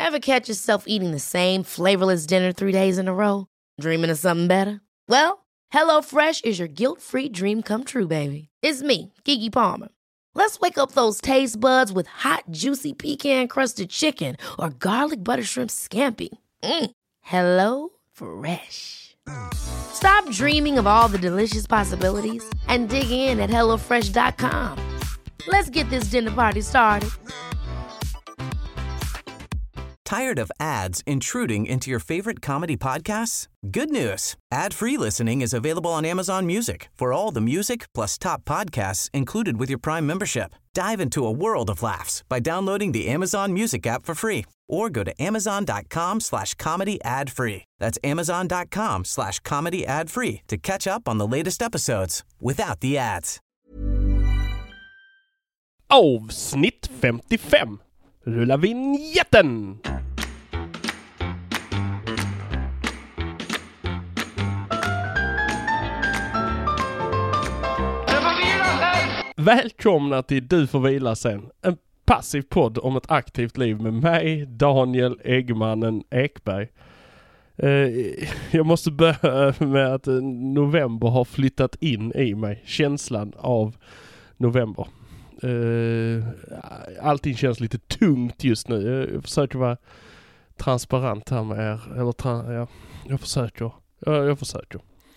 Ever catch yourself eating the same flavorless dinner 3 days in a row? Dreaming of something better? Well, HelloFresh is your guilt-free dream come true, baby. It's me, Keke Palmer. Let's wake up those taste buds with hot, juicy pecan-crusted chicken or garlic butter shrimp scampi. Hello Fresh. Stop dreaming of all the delicious possibilities and dig in at HelloFresh.com. Let's get this dinner party started. Tired of ads intruding into your favorite comedy podcasts? Good news. Ad-free listening is available on Amazon Music for all the music plus top podcasts included with your Prime membership. Dive into a world of laughs by downloading the Amazon Music app for free or go to amazon.com/comedy ad-free. That's amazon.com/comedy ad-free to catch up on the latest episodes without the ads. Avsnitt 55. Rulla vignetten! Välkomna till Du får vila sen. En passiv podd om ett aktivt liv med mig, Daniel Eggmannen Ekberg. Jag måste börja med att november har flyttat in i mig. Känslan av november. Allting känns lite tungt just nu. Jag försöker vara transparent här med er. Jag försöker. Jag försöker.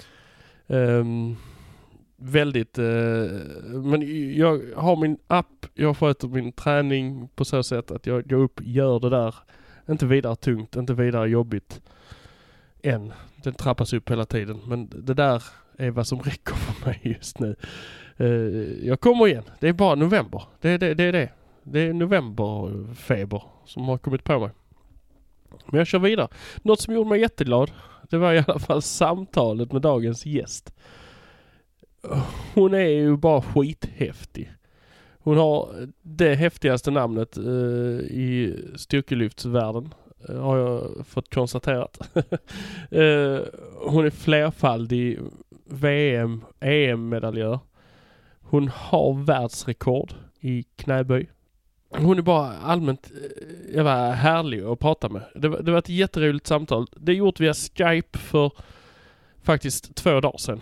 Väldigt men jag har min app, jag sköter min träning på så sätt att jag går upp, gör det där, inte vidare tungt, inte vidare jobbigt än, den trappas upp hela tiden, men det där är vad som räcker för mig just nu. Jag kommer igen, det är bara november, det är novemberfeber som har kommit på mig, men jag kör vidare. Något som gjorde mig jätteglad, det var i alla fall samtalet med dagens gäst. Hon är ju bara skithäftig. Hon har det häftigaste namnet i styrkelyftsvärlden, har jag fått konstaterat. Hon är flerfaldig VM, EM-medaljör. Hon har världsrekord i knäböj. Hon är bara allmänt härlig att prata med. Det var ett jätteroligt samtal. Det är gjort via Skype för faktiskt 2 dagar sedan.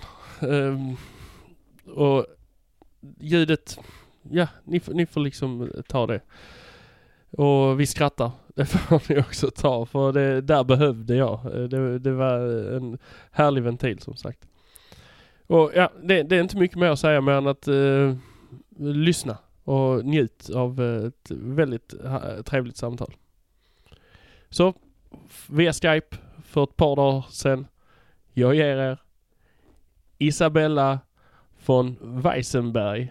Och ljudet, ja, ni får liksom ta det. Och vi skrattar, det får ni också ta, för det där behövde jag. Det var en härlig ventil som sagt. Och ja, det är inte mycket mer att säga mer än att lyssna och njut av ett väldigt trevligt samtal. Så via Skype för ett par dagar sedan, jag ger er Isabella von Weissenberg.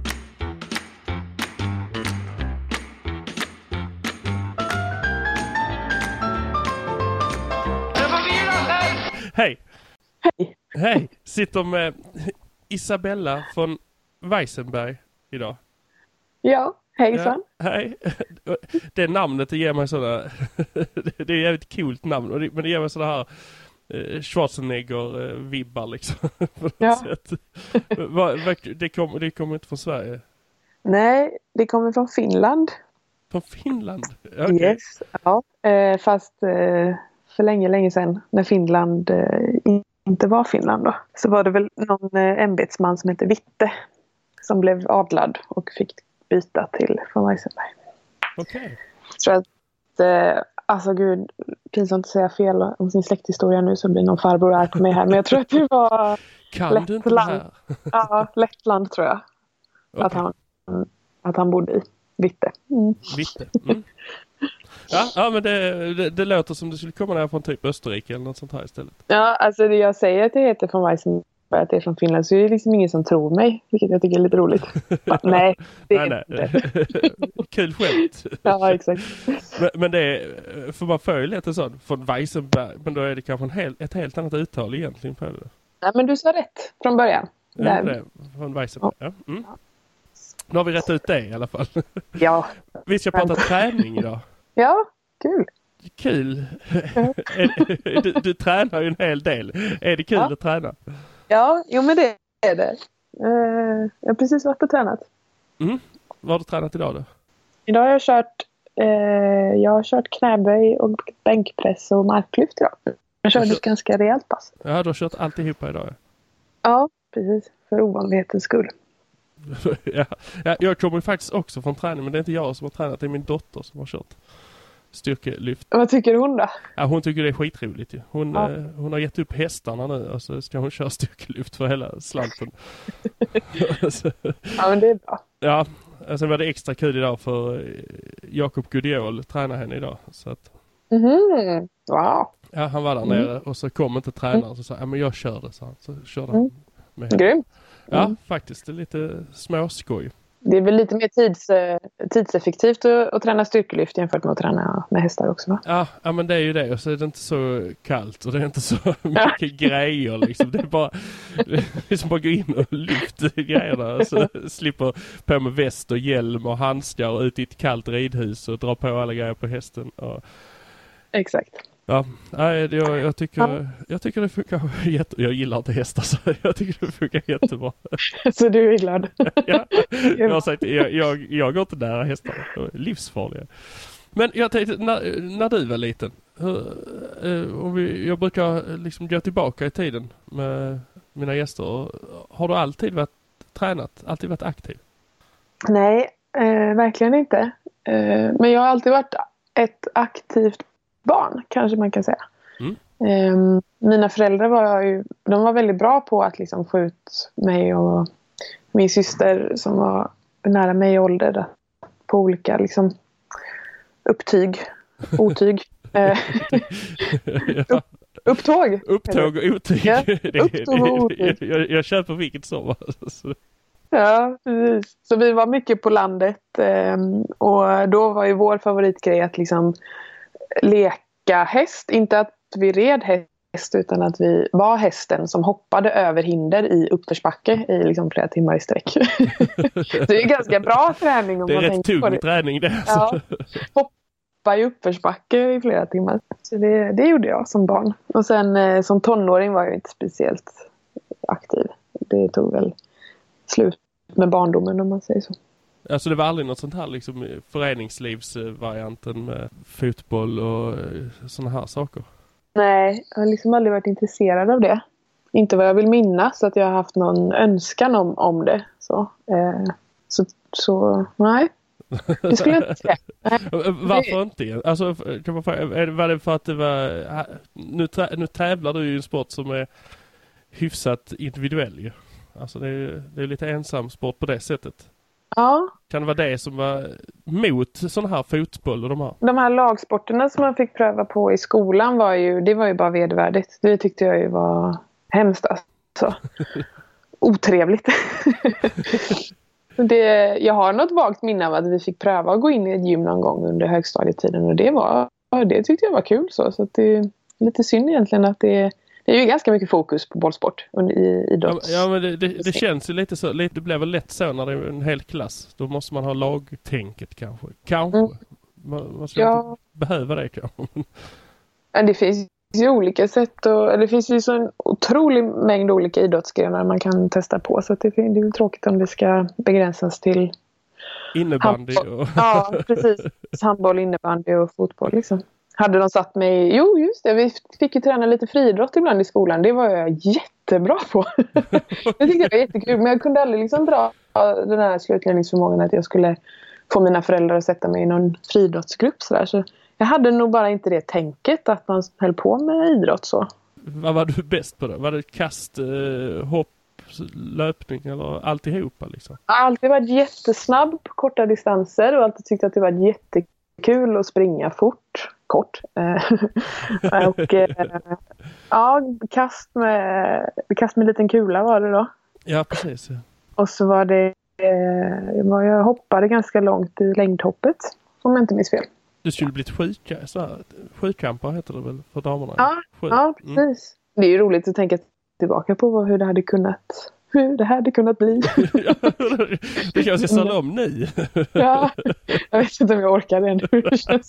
Hej! Hej! Hej! Sitter med Isabella von Weissenberg idag. Ja, hejsan. Ja, hej! Det namnet ger mig sådana... det är ett jävligt coolt namn, men det ger mig sådana här Schwarzenegger-vibbar liksom. På något Ja. sätt. Det kommer inte från Sverige. Nej, det kommer från Finland. Från Finland? Okay. Yes, ja. Fast för länge sedan när Finland inte var Finland då, så var det väl någon ämbetsman som hette Witte som blev adlad och fick byta till von Weissenberg. Okej. Okay. Så att alltså gud, pinsamt att säga fel om sin släkthistoria nu, så blir någon farbror arg på mig här. Men jag tror att det var Kan du inte det här? Ja, Lettland tror jag. Okay. Att han bodde i. Witte. Mm. Witte. Mm. Ja, men det låter som det skulle komma där från typ Österrike eller något sånt här istället. Ja, alltså det jag säger att det heter från Weissenberg, att det är från Finland, så är det liksom ingen som tror mig, vilket jag tycker är lite roligt. Nej, det är inte. Kul skämt. Ja, exakt. Men det är, för man följer lite sånt från Weissenberg, men då är det kanske ett helt annat uttal egentligen på det. Ja, men du sa rätt från början. Ja, det från Weissenberg. Ja. Mm. Nu har vi rätt ut det i alla fall. Ja. Vi ska prata träning idag. Ja, kul. Kul. Du tränar ju en hel del. Är det kul att träna? Ja, jo men det är det. Jag har precis varit och tränat. Mm. Vad har du tränat idag då? Idag har jag kört Jag har kört knäböj och bänkpress och marklyft idag. Jag körde ett ganska rejält pass. Ja, du har kört alltihopa idag. Ja, precis. För ovanlighetens skull. Ja, jag kommer ju faktiskt också från träning, men det är inte jag som har tränat, det är min dotter som har kört styrkelyft. Vad tycker hon då? Ja, hon tycker det är skitroligt ju. Hon har gett upp hästarna nu och så ska hon köra styrkelyft för hela slanten. Ja, men det är bra. Ja, sen var det extra kul idag för Jakob Gudiol tränar henne idag. Så att, Wow. ja, han var där nere och så kom inte tränaren och så sa ja, men jag kör det, så körde han med henne. Grymt. Ja, faktiskt. Det är lite småskoj. Det är väl lite mer tidseffektivt att träna styrkelyft jämfört med att träna med hästar också, va? Ja, men det är ju det. Och så är det inte så kallt och det är inte så mycket grejer liksom. Det är bara liksom bara gå in och lyfta grejerna. Så slipper på med väst och hjälm och handskar och ut i ett kallt ridhus och dra på alla grejer på hästen. Och... Exakt. Ja, jag tycker det funkar jag gillar inte hästar så jag tycker det funkar jättebra. Så du är glad? Ja, jag har sagt jag går inte nära hästar. De är livsfarliga. Men jag tänkte, när du var liten, jag brukar liksom gå tillbaka i tiden med mina gäster. Har du alltid varit tränat? Alltid varit aktiv? Nej, verkligen inte. Men jag har alltid varit ett aktivt barn, kanske man kan säga. Mina föräldrar var väldigt bra på att liksom få ut mig och min syster som var nära mig i ålder på olika liksom otyg. Upptåg och otyg. Ja, jag köper vilket som. Ja, precis. Så vi var mycket på landet och då var ju vår favoritgrej att liksom leka häst. Inte att vi red häst utan att vi var hästen som hoppade över hinder i uppförsbacke i liksom flera timmar i sträck. Det är ganska bra träning om det är man rätt tänker tung på det. Träning det. Ja, hoppa i uppförsbacke i flera timmar. Så det gjorde jag som barn. Och sen som tonåring var jag inte speciellt aktiv. Det tog väl slut med barndomen om man säger så. Alltså det var aldrig något sånt här liksom föreningslivsvarianten med fotboll och såna här saker? Nej, jag har liksom aldrig varit intresserad av det. Inte vad jag vill minnas så att jag har haft någon önskan om det. Så nej. Det skulle jag inte säga. Varför inte? Alltså, var det för att det var... Nu tävlar du i en sport som är hyfsat individuell ju. Alltså det är lite ensam sport på det sättet. Ja. Kan det vara det som var mot sån här fotboll och de här lagsporterna som man fick pröva på i skolan var ju bara vedervärdigt. Det tyckte jag ju var hemskt alltså. Otrevligt. Jag har något vagt minne av att vi fick pröva att gå in i ett gym någon gång under högstadietiden och det tyckte jag var kul så att det är lite synd egentligen att det är ju ganska mycket fokus på bollsport i idrott. Ja, men det känns ju lite så. Det blir väl lätt så när det är en hel klass. Då måste man ha lagtänket kanske. Man ska inte behöva det kanske. Ja, det finns ju olika sätt. Det finns ju så en otrolig mängd olika idrottsgrenar man kan testa på. Så att det är väl tråkigt om det ska begränsas till innebandy. Ja, precis. Handboll, innebandy och fotboll liksom. Hade de satt mig... Jo, just det. Vi fick ju träna lite friidrott ibland i skolan. Det var jag jättebra på. Jag tyckte det var jättekul. Men jag kunde aldrig liksom dra den här slutledningsförmågan att jag skulle få mina föräldrar att sätta mig i någon friidrottsgrupp. Så jag hade nog bara inte det tänket att man höll på med idrott så. Vad var du bäst på då? Var det kast, hopp, löpning eller alltihopa liksom? Jag har alltid varit jättesnabb på korta distanser och alltid tyckt att det var jättekul att springa fort. Kort. Och kast med en liten kula var det då. Ja, precis. Ja. Och så var det jag hoppade ganska långt i längdhoppet om jag inte minns fel. Du skulle blivit skitkampare heter det väl för damerna? Ja, precis. Det är ju roligt att tänka tillbaka på hur det hade kunnat bli. Det kanske ställa om nu. Ja, jag vet inte om jag orkar det nu.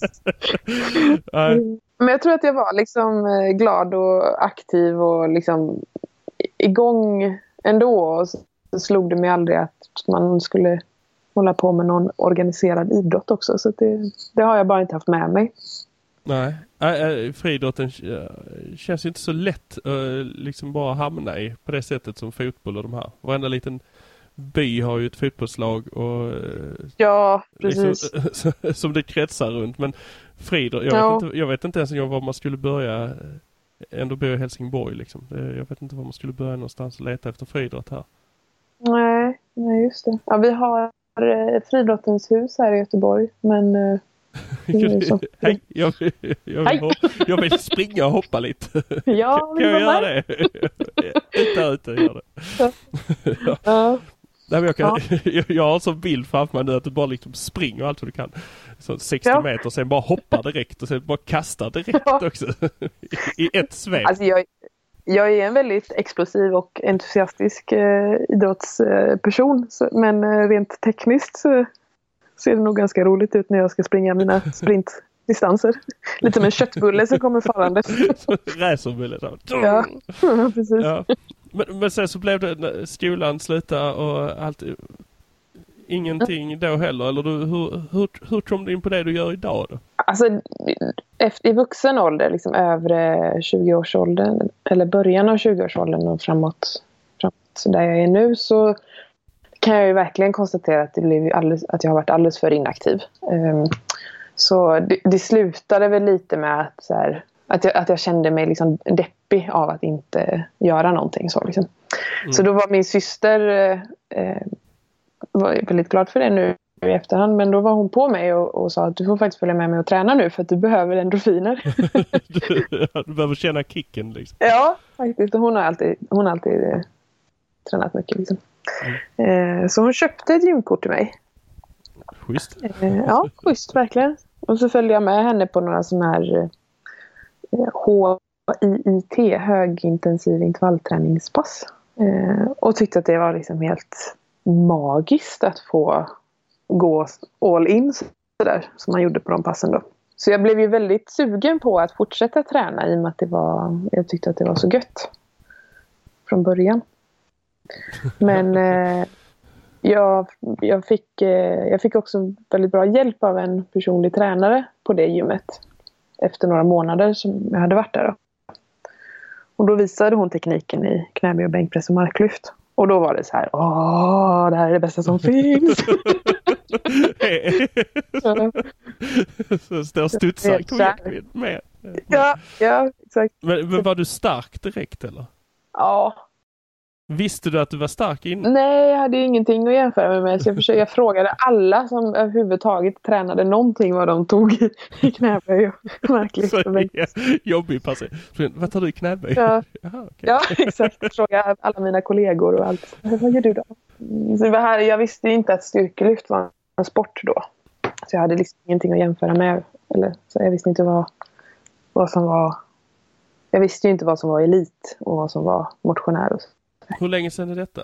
Men jag tror att jag var liksom glad och aktiv och liksom igång ändå. Och så slog det mig aldrig att man skulle hålla på med någon organiserad idrott också. Så det har jag bara inte haft med mig. Nej, friidrotten känns ju inte så lätt liksom bara hamna i på det sättet som fotboll och de här. Varenda liten by har ju ett fotbollslag och ja, precis. Liksom, som det kretsar runt. Men friidrott, jag vet inte ens var man skulle börja. Ändå bor i Helsingborg liksom. Jag vet inte var man skulle börja någonstans och leta efter friidrott här. Nej, just det. Ja, vi har friidrottens hus här i Göteborg, men hej, jag vill springa och hoppa lite. Ja, kan jag göra det? Ute gör det. Ja. Nej, men jag har en sån bild framför mig nu att du bara liksom springer allt vad du kan. Så 60 meter, sen bara hoppar direkt och sen bara kastar direkt också. I ett sväng. Alltså jag är en väldigt explosiv och entusiastisk idrottsperson. Men rent tekniskt så ser det nog ganska roligt ut när jag ska springa mina sprintdistanser. Lite med en köttbulle som kommer farande. Racerbulle. Ja, precis. Ja. Men sen så blev det skolan sluta och allt. Ingenting då heller. Eller hur kom du in på det du gör idag då? Alltså i vuxen ålder, liksom övre 20-årsåldern eller början av 20-årsåldern och framåt där jag är nu, så kan jag ju verkligen konstatera att att jag har varit alldeles för inaktiv. Så det slutade väl lite med att jag kände mig liksom deppig av att inte göra någonting så liksom. Så då var min syster var väldigt glad för det nu i efterhand, men då var hon på mig och sa att du får faktiskt följa med mig och träna nu för att du behöver endorfiner. Du behöver känna kicken liksom. Ja, faktiskt. Hon har alltid tränat mycket liksom. Så hon köpte ett gymkort till mig. Schysst. Ja, schysst verkligen. Och så följde jag med henne på några sådana här HIIT, högintensiv intervallträningspass. Och tyckte att det var liksom helt magiskt att få gå all in sådär som man gjorde på de passen då. Så jag blev ju väldigt sugen på att fortsätta träna i och med att jag tyckte att det var så gött från början. Men jag fick också väldigt bra hjälp av en personlig tränare på det gymmet efter några månader som jag hade varit där då. Och då visade hon tekniken i knäböj och bänkpress och marklyft. Och då var det så här, det här är det bästa som finns. Så står studsar med. Ja, exakt. Men var du stark direkt eller? Ja. Visste du att du var stark innan? Nej, jag hade ingenting att jämföra med. Så jag frågade alla som överhuvudtaget tränade någonting vad de tog i knäböj och marklyft. Jobbig pass. Vad tar du i knäböj? Ja, Jaha, okay. Ja, exakt. Jag frågade alla mina kollegor och allt. Vad gör du då? Så jag visste inte att styrkelyft var en sport då. Så jag hade liksom ingenting att jämföra med. Så jag visste inte vad som var... Jag visste ju inte vad som var elit och vad som var motionär och så. Hur länge sedan är detta?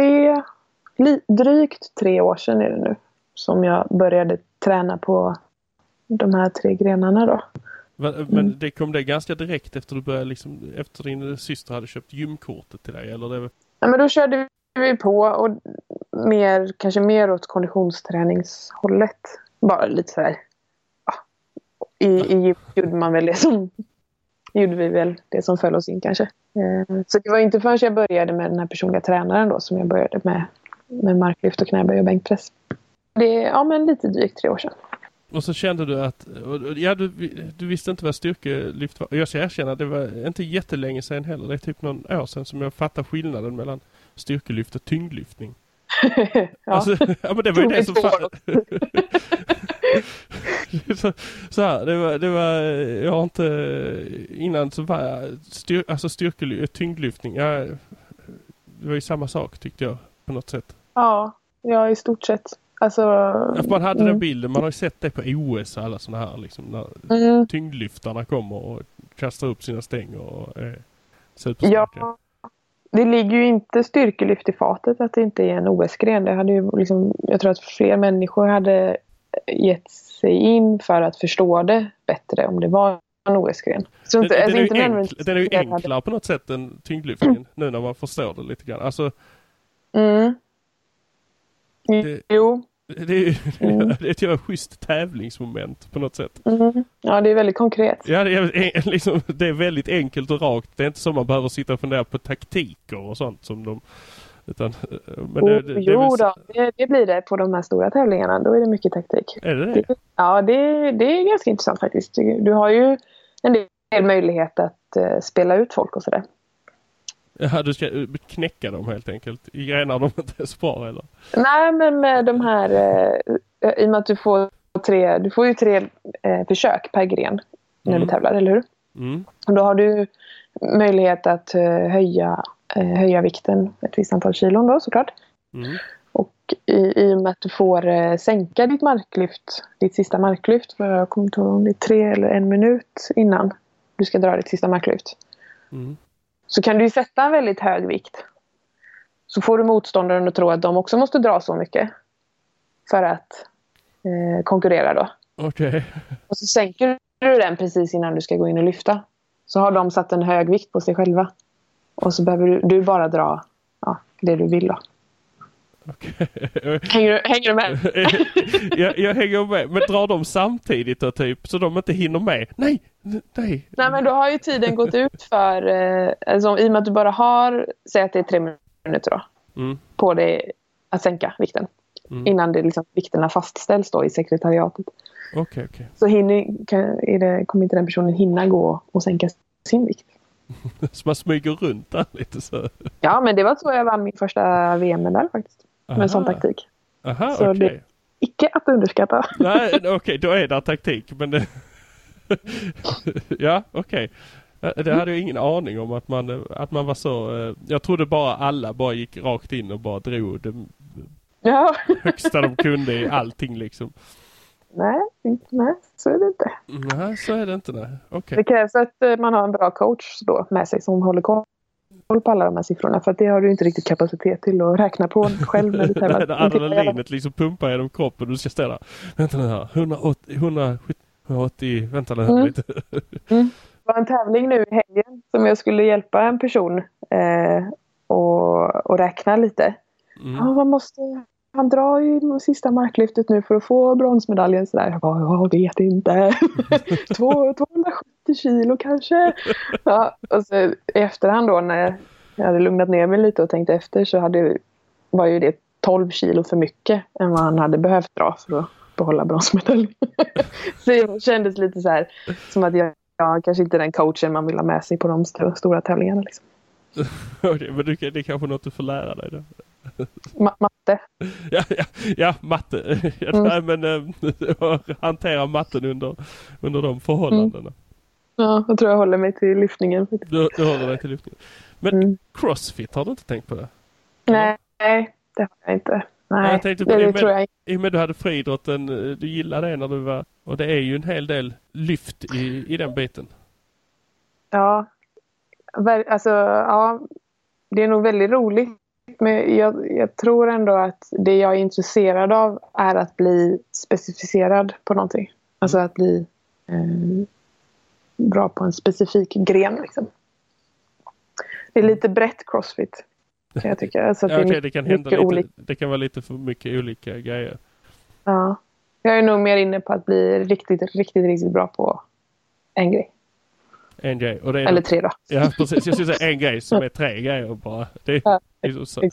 Drygt 3 år sedan är det nu. Som jag började träna på de här 3 grenarna då. Men det kom det ganska direkt efter du började efter din syster hade köpt gymkortet till dig? Eller det... Ja, men då körde vi på och kanske mer åt konditionsträningshållet. Bara lite så här. Ja. I gym gjorde man väl det som... gjorde vi väl det som föll oss in kanske. Så det var inte förrän jag började med den här personliga tränaren då som jag började med marklyft och knäböj och bänkpress. Det är men lite drygt 3 år sedan. Och så kände du att du visste inte vad styrkelyft var. Jag ska erkänna att det var inte jättelänge sedan heller. Det är typ någon år sedan som jag fattade skillnaden mellan styrkelyft och tyngdlyftning. Alltså, men det var ju det som så här, det var jag har inte innan så var tyngdlyftning. Det var ju samma sak tyckte jag på något sätt. Ja, i stort sett. Alltså, man hade den bilden, man har ju sett det på OS och alla såna här liksom, när tyngdlyftarna kommer och kastar upp sina stänger och superstarka. Ja. Det ligger ju inte styrkelyft i fatet att det inte är en OS-gren. Det hade ju jag tror att fler människor hade gett sig in för att förstå det bättre om det var en OS-gren. Den är ju enklare på något sätt än tyngdlyftningen nu när man förstår det lite grann. Alltså, Jo, Det är ett schysst tävlingsmoment på något sätt. Ja, det är väldigt konkret. Ja, det är väldigt enkelt och rakt. Det är inte som man behöver sitta och fundera på taktiker och sånt som de... Utan, men det blir det på de här stora tävlingarna. Då är det mycket taktik. Är det? Ja, det är ganska intressant faktiskt. Du har ju en del möjlighet att spela ut folk och sådär. Ja, du ska knäcka dem helt enkelt. I grenar de inte är bra, eller? Nej, men med de här... I och med att du får ju tre försök per gren när du tävlar, eller hur? Och då har du möjlighet att höja vikten ett visst antal kilon då, såklart. Och i och med att du får sänka ditt sista marklyft, för jag kommer inte ihåg om det är 3 eller 1 minut innan du ska dra ditt sista marklyft. Så kan du ju sätta en väldigt hög vikt. Så får du motståndaren att tro att de också måste dra så mycket för att konkurrera då. Okej. Och så sänker du den precis innan du ska gå in och lyfta. Så har de satt en hög vikt på sig själva. Och så behöver du bara dra det du vill då. Okay. Hänger du med? jag hänger med. Men drar de samtidigt då, typ, så de inte hinner med? Nej, men då har ju tiden gått ut för... alltså, i och med att du bara har... Säg att det är 3 minuter då. På dig att sänka vikten. Innan det liksom, vikterna fastställs då i sekretariatet. Okay. Så kommer inte den personen hinna gå och sänka sin vikt. Så man smyger runt där lite så. Ja, men det var så jag vann min första VM-medalj faktiskt. Med en sån taktik. Aha, så det är icke att underskatta. Nej, okej, då är det taktik. Men det... ja, okej. Det hade jag ingen aning om att man var så... jag trodde alla bara gick rakt in och bara drog det högsta de kunde i allting liksom. Nej, så är det inte. Nej, så är det inte, nej. Okay. Det krävs att man har en bra coach då med sig som håller koll på alla de här siffrorna. För att det har du inte riktigt kapacitet till att räkna på själv när du tävlar. När adrenalinet liksom pumpar genom kroppen och du ska ställa. Vänta nu här, 180, vänta nu här lite. Det var en tävling nu i helgen som jag skulle hjälpa en person och räkna lite. Vad måste... Han drar ju sista marklyftet nu för att få bronsmedaljen. Så där. Jag vet inte. 270 kilo kanske. Ja, och så i efterhand då när jag hade lugnat ner mig lite och tänkt efter så var ju det 12 kilo för mycket än vad han hade behövt dra för att behålla bronsmedaljen. Så det kändes lite så här som att jag kanske inte är den coachen man vill ha med sig på de stora tävlingarna. Liksom. Men det är kanske något du får lära dig då. Matte. Ja, matte. Nej, men hantera matten under de förhållandena. Ja, jag tror jag håller mig till lyftningen. Du håller dig till lyftningen. Men CrossFit, har du inte tänkt på det? Nej, det har jag inte. Nej, jag tänkte på det tror jag inte. I och med du hade friidrotten, du gillade det när du var... Och det är ju en hel del lyft i den biten. Ja, alltså, ja, det är nog väldigt roligt. Men jag tror ändå att det jag är intresserad av är att bli specificerad på någonting. Alltså att bli bra på en specifik gren. Liksom. Det är lite brett CrossFit. Jag tycker. Alltså att det kan hända lite, det kan vara lite för mycket olika grejer. Ja. Jag är nog mer inne på att bli riktigt bra på en grej. En grej. Och det är eller 3 då. Ja, precis. Jag skulle säga en grej som är 3 grejer bara. Det är så.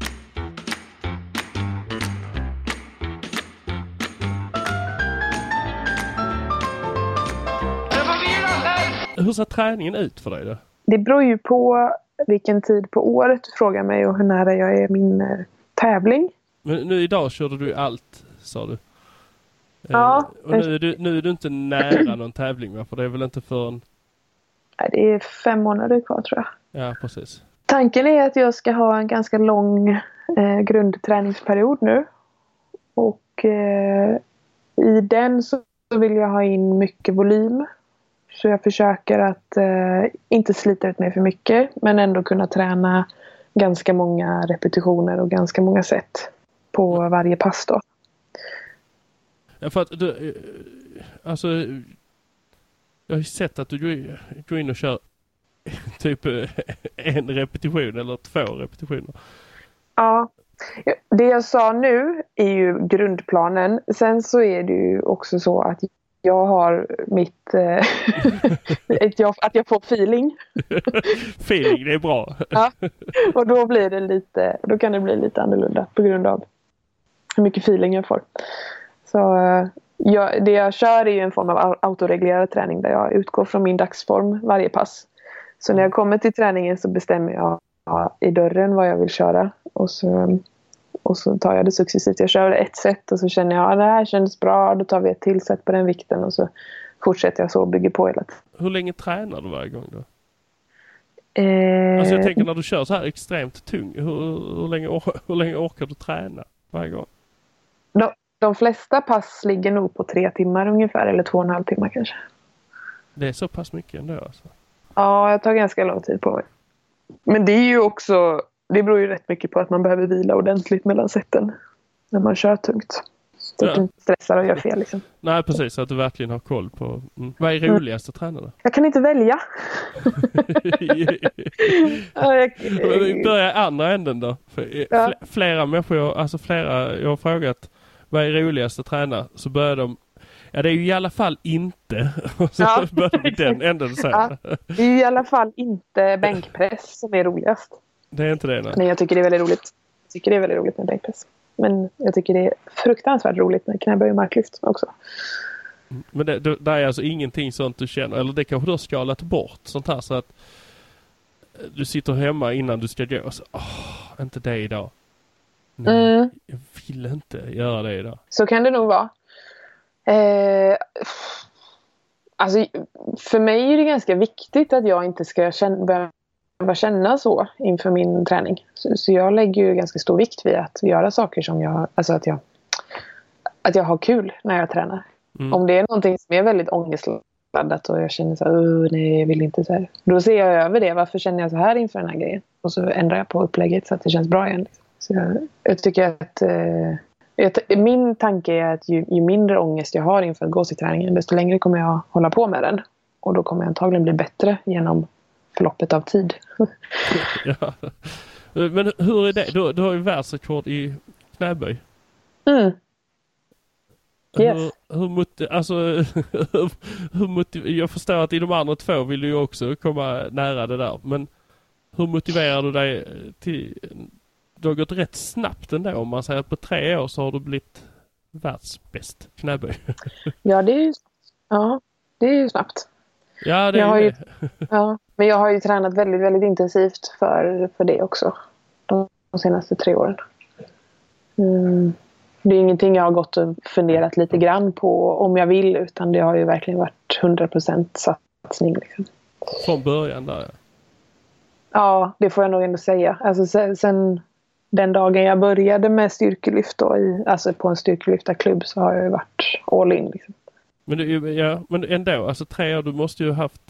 Hur ser träningen ut för dig då? Det beror ju på vilken tid på året du frågar mig och hur nära jag är min tävling. Men nu idag körde du allt, sa du. Ja. Och nu är du inte nära någon tävling, va? För det är väl inte förrän... Nej, det är 5 månader kvar tror jag. Ja, precis. Tanken är att jag ska ha en ganska lång grundträningsperiod nu. Och i den så vill jag ha in mycket volym. Så jag försöker att inte slita ut mig för mycket. Men ändå kunna träna ganska många repetitioner och ganska många set på varje pass då. Ja, för att du... Alltså... Jag har ju sett att du går in och kör typ 1 repetition eller 2 repetitioner. Ja. Det jag sa nu är ju grundplanen. Sen så är det ju också så att jag har mitt... att jag får feeling. Feeling, det är bra. Ja, och då blir det lite... Då kan det bli lite annorlunda på grund av hur mycket feeling jag får. Så det jag kör är ju en form av autoreglerad träning där jag utgår från min dagsform varje pass. Så när jag kommer till träningen så bestämmer jag i dörren vad jag vill köra. Och så tar jag det successivt. Jag kör ett set och så känner jag att det här kändes bra. Då tar vi ett till set på den vikten och så fortsätter jag så och bygger på hela tiden. Hur länge tränar du varje gång då? Alltså jag tänker när du kör så här extremt tung. Hur länge orkar du träna varje gång? De flesta pass ligger nog på 3 timmar ungefär. Eller 2,5 timmar kanske. Det är så pass mycket ändå alltså? Ja, jag tar ganska lång tid på mig. Men det är ju också... Det beror ju rätt mycket på att man behöver vila ordentligt mellan sätten. När man kör tungt. Så att du inte stressar och gör fel liksom. Nej, precis. Så att du verkligen har koll på... Vad är roligast att träna då? Jag kan inte välja. Vi börjar i andra änden då. Flera människor, jag har frågat vad är roligast att träna? Så börjar de... Ja, det är ju i alla fall inte. Och så börjar vi den änden sen. Ja, det är ju i alla fall inte bänkpress som är roligast. Det är inte det, nej. Nej, jag tycker det är väldigt roligt. Jag tycker det är väldigt roligt med bänkpress. Men jag tycker det är fruktansvärt roligt med knäböj och marklyft också. Men det är alltså ingenting sånt du känner, eller det kanske du har skalat bort sånt här så att du sitter hemma innan du ska gå och så, inte det idag. Nej, jag vill inte göra det idag. Så kan det nog vara. Alltså för mig är det ganska viktigt att jag inte ska börja känna så inför min träning. Så jag lägger ju ganska stor vikt vid att göra saker som att jag har kul när jag tränar. Om det är någonting som är väldigt ångestladdat och jag känner så här, nej jag vill inte så här. Då ser jag över det. Varför känner jag så här inför den här grejen? Och så ändrar jag på upplägget så att det känns bra igen. Så jag tycker att min tanke är att ju mindre ångest jag har inför att gå till träningen, desto längre kommer jag hålla på med den. Och då kommer jag antagligen bli bättre genom förloppet av tid. Ja. Men hur är det? Du har ju världsrekord i knäböj. Yes. Jag förstår att i de andra 2 vill du ju också komma nära det där. Men hur motiverar du dig till... Du har gått rätt snabbt ändå. Om man säger att på 3 år så har du blivit världsbäst knäböj. Ja, det är ju snabbt. Ja, det är ju men jag har ju tränat väldigt, väldigt intensivt för det också. De senaste 3 åren. Det är ingenting jag har gått och funderat lite grann på om jag vill. Utan det har ju verkligen varit 100% satsning. Liksom. Från början där? Ja, det får jag nog ändå säga. Alltså sen den dagen jag började med styrkelyft då, på en styrkelyftarklubb så har jag ju varit all in. Liksom. Men ändå, alltså 3 år, du måste ju haft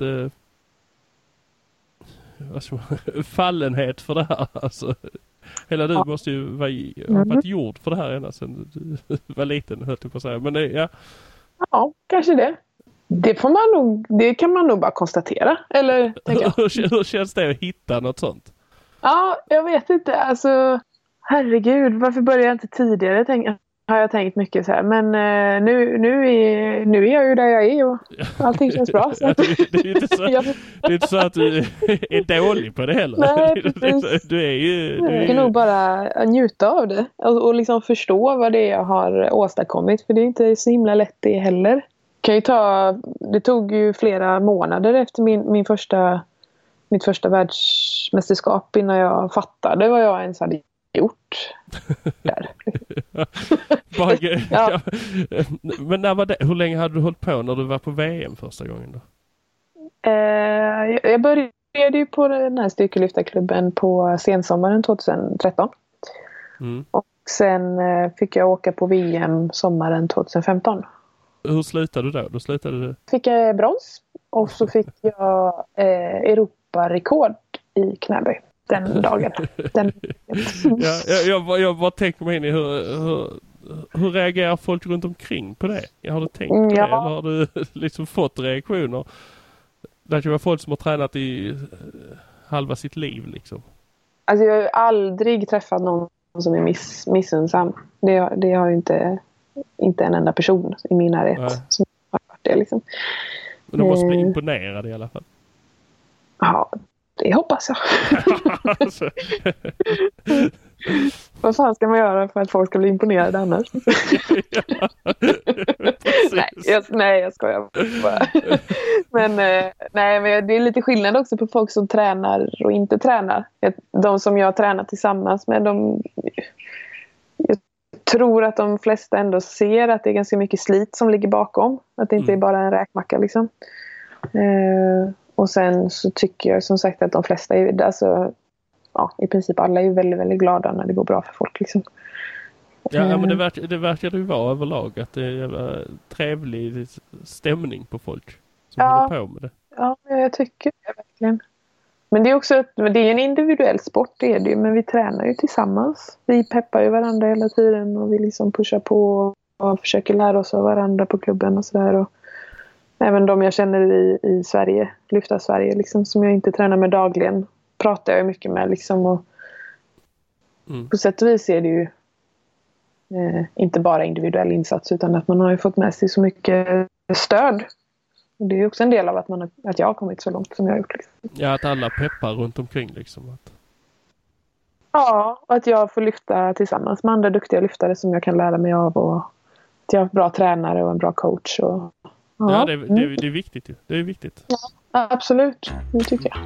fallenhet för det här. Alltså, hela du måste ju ha varit gjord för det här ända sedan du var liten, höll jag på att säga. Men ja, kanske det. Det kan man nog bara konstatera. Eller, hur känns det att hitta något sånt? Ja, jag vet inte. Alltså, herregud, varför började jag inte tidigare? Har jag tänkt mycket så här. Men nu är jag ju där jag är och allting känns bra. Så. Det är inte så att du är dålig på det heller. Nej, du kan nog bara njuta av det. Och liksom förstå vad det är jag har åstadkommit. För det är inte så himla lätt det heller. Det tog ju flera månader efter mitt första världsmästerskap innan jag fattade vad jag ens hade gjort där. Ja. Men när var det? Hur länge hade du hållit på när du var på VM första gången då? Jag började ju på den här styrkelyftarklubben på sensommaren 2013. Och sen fick jag åka på VM sommaren 2015. Hur slutade du då? Fick jag brons och så fick jag Europarekord i knäböj den dagen. Jag bara tänker mig in i hur reagerar folk runt omkring på det? Har du tänkt på det? Eller har du liksom fått reaktioner? Det kan vara folk som har tränat i halva sitt liv liksom. Alltså jag har aldrig träffat någon som är missunnsam. Det har ju inte en enda person i min närhet som har varit det liksom. Men de måste bli imponerade i alla fall. Ja, det hoppas jag. Vad fan ska man göra för att folk ska bli imponerade annars? Nej, jag skojar bara. Men det är lite skillnad också på folk som tränar och inte tränar. De som jag tränar tillsammans med, jag tror att de flesta ändå ser att det är ganska mycket slit som ligger bakom. Att det inte är bara en räkmacka liksom. Och sen så tycker jag som sagt att de flesta är, alltså, i princip alla är väldigt, väldigt glada när det går bra för folk liksom. Ja, men det verkar ju vara överlag att det är en trevlig stämning på folk som håller på med det. Ja, jag tycker det verkligen. Men det är också det är en individuell sport, det är det ju, men vi tränar ju tillsammans. Vi peppar ju varandra hela tiden och vi liksom pushar på och försöker lära oss av varandra på klubben och sådär. Och även de jag känner i Sverige, Lyfta Sverige liksom, som jag inte tränar med dagligen, pratar jag mycket med liksom, och på sätt och vis är det ju inte bara individuell insats, utan att man har ju fått med sig så mycket stöd. Och det är ju också en del av att jag har kommit så långt som jag har gjort liksom. Ja, att alla peppar runt omkring liksom. Ja, och att jag får lyfta tillsammans med andra duktiga lyftare som jag kan lära mig av, och att jag har en bra tränare och en bra coach. Och, ja, det är viktigt. Det är viktigt. Ja, absolut. Det tycker jag.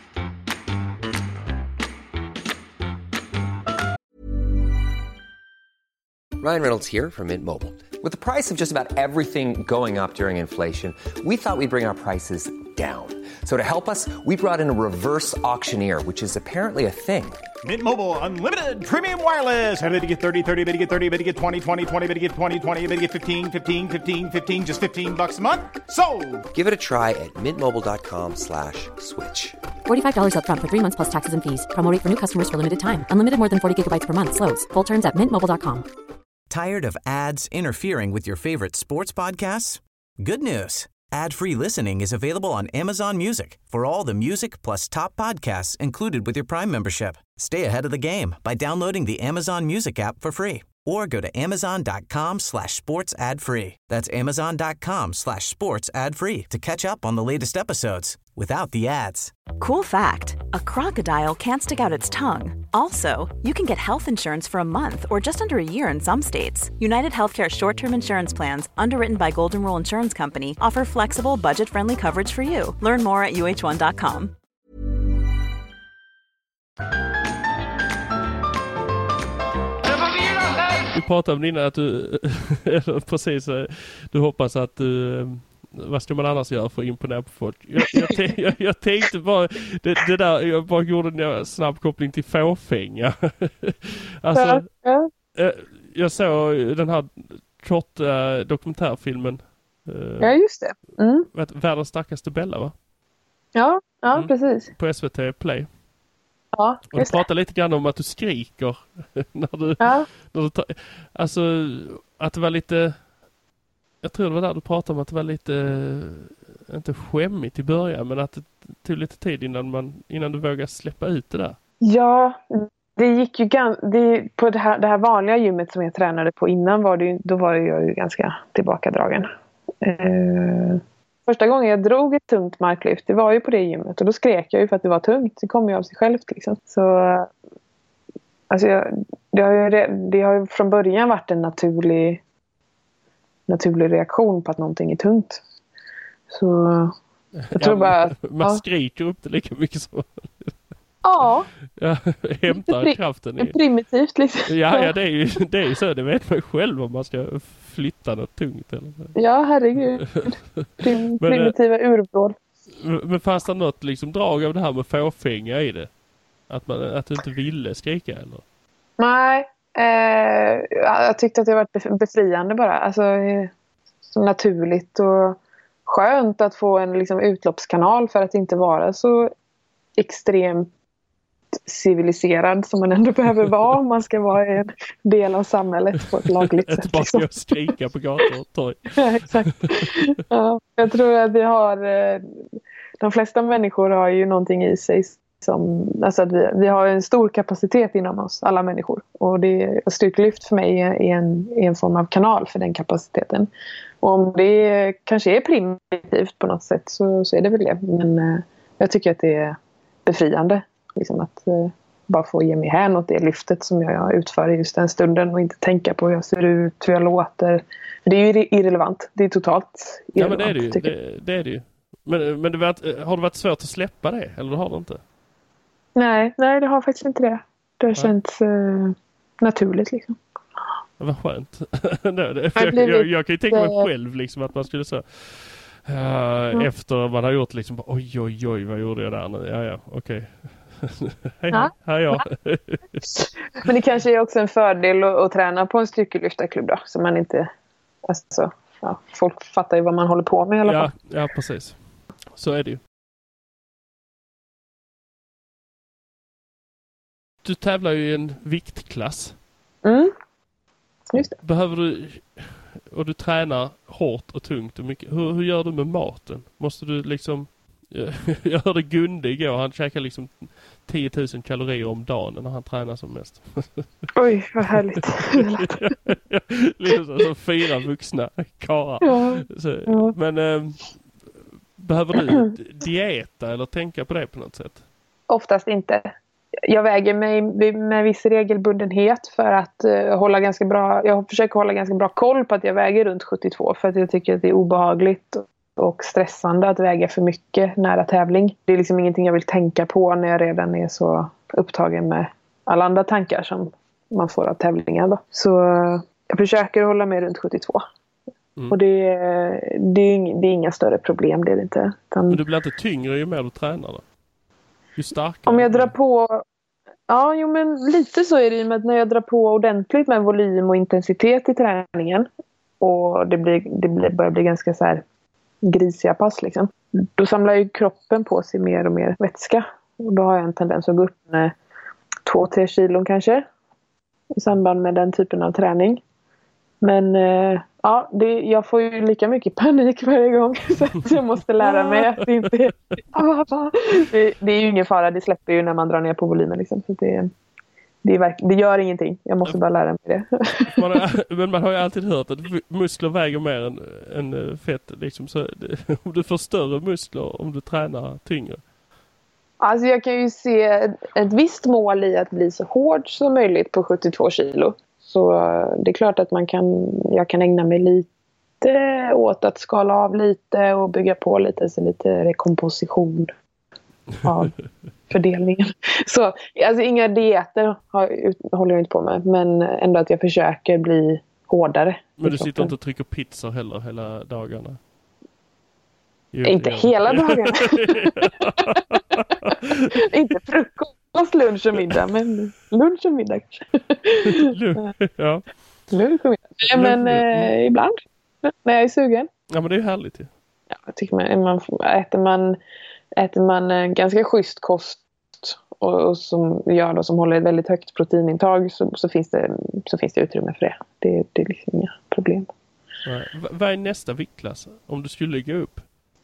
Ryan Reynolds here from Mint Mobile. With the price of just about everything going up during inflation, we thought we'd bring our prices down. So to help us, we brought in a reverse auctioneer, which is apparently a thing. Mint Mobile Unlimited Premium Wireless. How to get 30, 30, bit to get 30, bit to get 20, 20, 20, bit to get 20, 20, bit to get 15, 15, 15, 15, just $15 a month? Sold! Give it a try at mintmobile.com/switch. $45 up front for 3 months plus taxes and fees. Promo rate for new customers for limited time. Unlimited more than 40 gigabytes per month. Slows full terms at mintmobile.com. Tired of ads interfering with your favorite sports podcasts? Good news. Ad-free listening is available on Amazon Music for all the music plus top podcasts included with your Prime membership. Stay ahead of the game by downloading the Amazon Music app for free or go to amazon.com/sports ad free. That's amazon.com/sports ad free to catch up on the latest episodes without the ads. Cool fact, a crocodile can't stick out its tongue. Also, you can get health insurance for a month or just under a year in some states. United Healthcare short-term insurance plans, underwritten by Golden Rule Insurance Company, offer flexible, budget-friendly coverage for you. Learn more at uh1.com. Du pratade om innan att du precis, du hoppas att du, vad ska man annars göra för att imponera på folk? Jag tänkte bara det där, jag bara gjorde en snabb koppling till fåfänga. Alltså, jag såg den här korta dokumentärfilmen. Ja, just det. Världens starkaste Bella, va? Ja, precis. På SVT Play. Ja, och du pratar lite grann om att du skriker när du tar, alltså att det var lite, jag tror det var där du pratade om att det var lite, inte skämmigt i början, men att det tog lite tid innan du vågade släppa ut det där. Ja, det gick ju på det här vanliga gymmet som jag tränade på innan då var jag ju ganska tillbakadragen. Första gången jag drog ett tungt marklyft, det var ju på det gymmet. Och då skrek jag ju för att det var tungt. Det kom ju av sig självt liksom. Så alltså det har ju från början varit en naturlig reaktion på att någonting är tungt. Så jag tror bara att, man skriker upp det lika mycket som ja, hämtar kraften i. Primitivt liksom. Ja, det är ju så, det vet man själv om man ska flytta något tungt eller så. Ja, herregud. Primitiva urbråd. Men fanns det något liksom drag av det här med fåfänga i det? Att du inte ville skrika eller? Nej, jag tyckte att det var befriande bara. Alltså så naturligt och skönt att få en liksom utloppskanal för att inte vara så extremt civiliserad som man ändå behöver vara om man ska vara en del av samhället på ett lagligt sätt. Bara ska skrika på gator och torg. Ja, exakt. Ja, jag tror att vi har de flesta människor har ju någonting i sig alltså att vi har en stor kapacitet inom oss, alla människor. Och styrkelyft för mig är en form av kanal för den kapaciteten. Och om det kanske är primitivt på något sätt så är det väl det. Men jag tycker att det är befriande liksom att bara få ge mig hän åt det lyftet som jag utför i just den stunden och inte tänka på hur jag ser ut, hur jag låter. För det är ju irrelevant. Det är totalt irrelevant. Ja, men det är det ju. Det är det ju. Men har det varit svårt att släppa det? Eller har det inte? Nej, det har faktiskt inte det. Det har känts naturligt liksom. Vad skönt. Jag kan ju tänka mig själv liksom att man skulle så efter man har gjort liksom oj, vad gjorde jag där nu? Ja, okej. Hej, här är jag. Men det kanske är också en fördel att träna på en styrkelyftarklubb då, så man inte folk fattar ju vad man håller på med i alla fall. Ja, precis. Så är det ju. Du tävlar ju i en viktklass. Just det. Behöver du, och du tränar hårt och tungt och mycket. Hur gör du med maten? Måste du liksom, jag hörde Gunde igår, han käkar liksom 10 000 kalorier om dagen när han tränar som mest. Oj, vad härligt. Liksom som 4 vuxna karlar. Ja. Men behöver du dieta eller tänka på det på något sätt? Oftast inte. Jag väger mig med viss regelbundenhet för att hålla ganska bra. Jag försöker hålla ganska bra koll på att jag väger runt 72 för att jag tycker att det är obehagligt och stressande att väga för mycket nära tävling. Det är liksom ingenting jag vill tänka på när jag redan är så upptagen med alla andra tankar som man får av tävlingar då. Så jag försöker hålla mig runt 72. Och det är inga större problem, det är det inte. Men du blir inte tyngre ju mer du tränar då? Ju starkare. Om jag drar på... Ja, men lite så är det ju med att när jag drar på ordentligt med volym och intensitet i träningen och det börjar bli ganska så här grisiga pass liksom. Då samlar ju kroppen på sig mer och mer vätska. Och då har jag en tendens att gå upp med 2-3 kilon kanske i samband med den typen av träning. Men jag får ju lika mycket panik varje gång så att jag måste lära mig att det inte är... Det är ju ingen fara, det släpper ju när man drar ner på volymen liksom. Så det gör ingenting, jag måste bara lära mig det. Men man har ju alltid hört att muskler väger mer än fett liksom. Så om du får större muskler om du tränar tyngre. Alltså jag kan ju se ett visst mål i att bli så hård som möjligt på 72 kilo. Så det är klart att jag kan ägna mig lite åt att skala av lite och bygga på lite, så lite rekomposition av fördelningen. Så alltså inga dieter håller jag inte på med, men ändå att jag försöker bli hårdare. Men du sitter inte och trycker pizza heller hela dagarna? Inte hela dagarna. Inte frukost, lunch och middag, men lunch och middag. Ja. Lunch och middag. Men ibland när jag är sugen. Ja, men det är ju härligt ju. Ja, jag tycker äter man en ganska schysst kost och som håller ett väldigt högt proteinintag så finns det utrymme för det. Det är liksom inga problem. Vad är nästa viktklass om du skulle gå upp?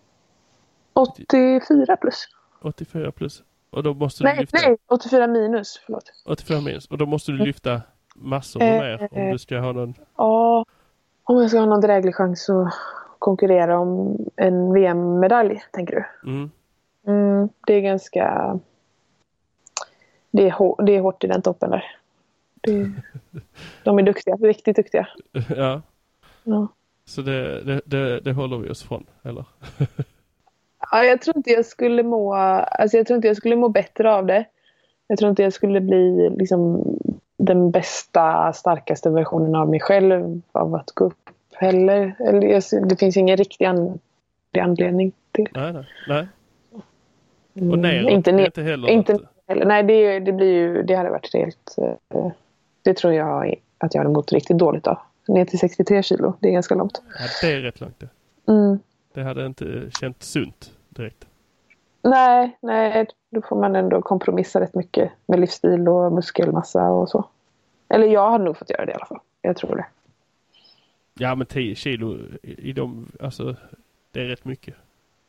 84 plus. 84 plus. Och då måste du lyfta... Nej, 84 minus, förlåt. 84 minus. Och då måste du lyfta massor mer om du ska ha någon... Ja, om jag ska ha någon dräglig chans att konkurrera om en VM-medalj, tänker du? Det är ganska... Det är hårt i den toppen där. De är duktiga, riktigt duktiga. Ja. Så det håller vi oss från, eller? Ja, jag tror inte jag skulle må bättre av det. Jag tror inte jag skulle bli liksom den bästa, starkaste versionen av mig själv av att gå upp heller. Det finns ingen riktig anledning till. Nej. Och neråt, inte heller. Inte heller. Nej, det hade varit helt... Det tror jag att jag hade mått riktigt dåligt av. Ner till 63 kilo, det är ganska långt. Ja, det är rätt långt det. Det hade inte känt sunt direkt. Nej, då får man ändå kompromissa rätt mycket med livsstil och muskelmassa och så. Eller jag hade nog fått göra det i alla fall. Jag tror det. Ja, men 10 kilo i dem, alltså det är rätt mycket.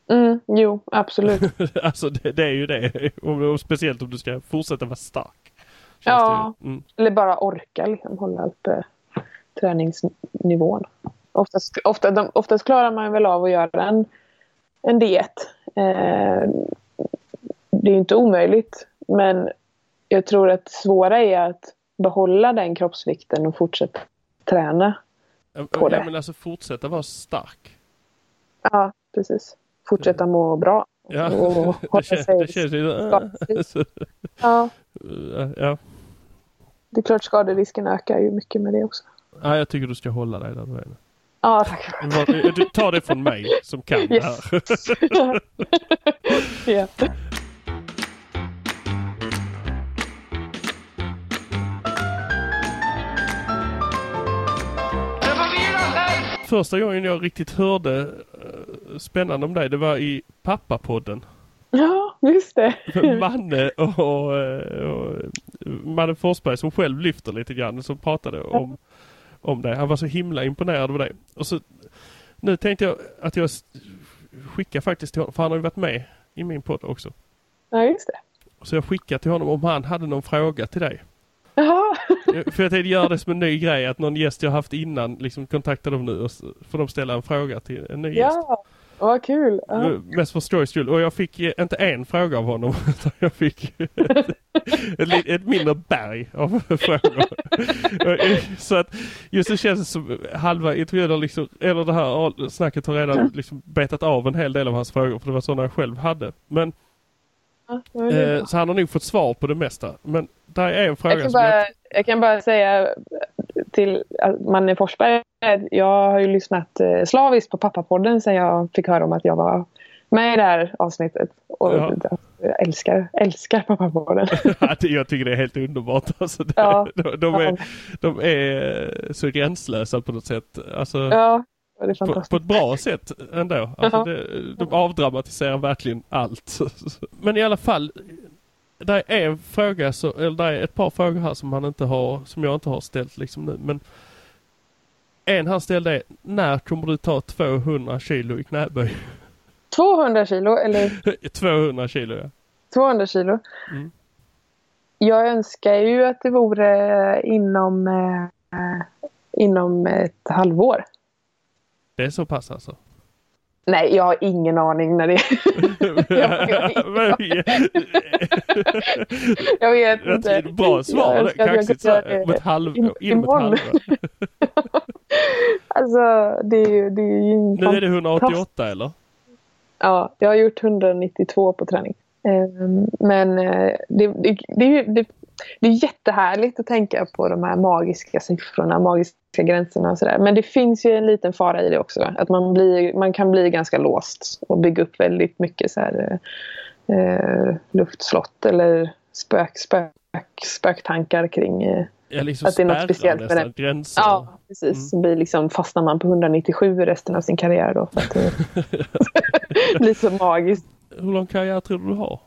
Jo, absolut. Alltså det är ju det. Och speciellt om du ska fortsätta vara stark. Ja, eller bara orka liksom, hålla uppe träningsnivån. Oftast klarar man väl av att göra en diet. Det är ju inte omöjligt, men jag tror att det svåra är att behålla den kroppsvikten och fortsätta träna på det. Men alltså fortsätta vara stark. Ja, precis. Fortsätta må bra. Ja, och det känns ju... Ja. Ja. Det är klart skaderisken ökar ju mycket med det också. Ja, jag tycker du ska hålla dig där du är. Ja, tack. Du tar det från mig som kan det här. Ja. Första gången jag riktigt hörde spännande om dig, det var i Pappapodden. Ja, just det. Manne och Manne Forsberg som själv lyfter lite grann, som pratade om det. Han var så himla imponerad av det. Och så nu tänkte jag att jag skickar faktiskt till honom, för han har ju varit med i min podd också. Ja, just det. Så jag skickar till honom om han hade någon fråga till dig. Jaha. För jag tänkte göra det som en ny grej, att någon gäst jag haft innan liksom kontaktar dem nu och får de ställa en fråga till en ny gäst. Ja, vad kul. Mest för skojs skull. Och jag fick inte en fråga av honom, utan jag fick ett mindre berg av frågor. Så att just det känns som halva intervjun liksom, eller det här snacket har redan liksom betat av en hel del av hans frågor, för det var sådana jag själv hade. Men så han har nog fått svar på det mesta. Men där är en fråga jag kan bara säga till Manne Forsberg, jag har ju lyssnat slaviskt på Pappapodden sen jag fick höra om att jag var med i det här avsnittet. Och jag älskar Pappapodden. Jag tycker det är helt underbart. Alltså de är så gränslösa på något sätt. Alltså, det är fantastiskt. På ett bra sätt ändå. Alltså de avdramatiserar verkligen allt. Men i alla fall, där är en fråga eller där är ett par frågor här som jag inte har ställt liksom nu. Men en han ställde är: när kommer du ta 200 kilo i knäböj? 200 kilo eller? 200 kilo, ja. 200 kilo. Jag önskar ju att det vore inom ett halvår. Det är så pass alltså? Nej, jag har ingen aning när det är. Jag vet inte. Bra svar. Kaxigt så om ett halvår. Alltså, det är ju nu är det 188 eller? Ja, jag har gjort 192 på träning. Men det är jättehärligt att tänka på de här magiska siffrorna, magiska gränserna och sådär. Men det finns ju en liten fara i det också. Att man kan bli ganska låst och bygga upp väldigt mycket så här, luftslott eller spöktankar kring liksom att det är något speciellt med det. Gränser. Ja, precis. Så blir liksom, fastnar man på 197 resten av sin karriär då. För att det blir så magiskt. Hur lång karriär tror du har?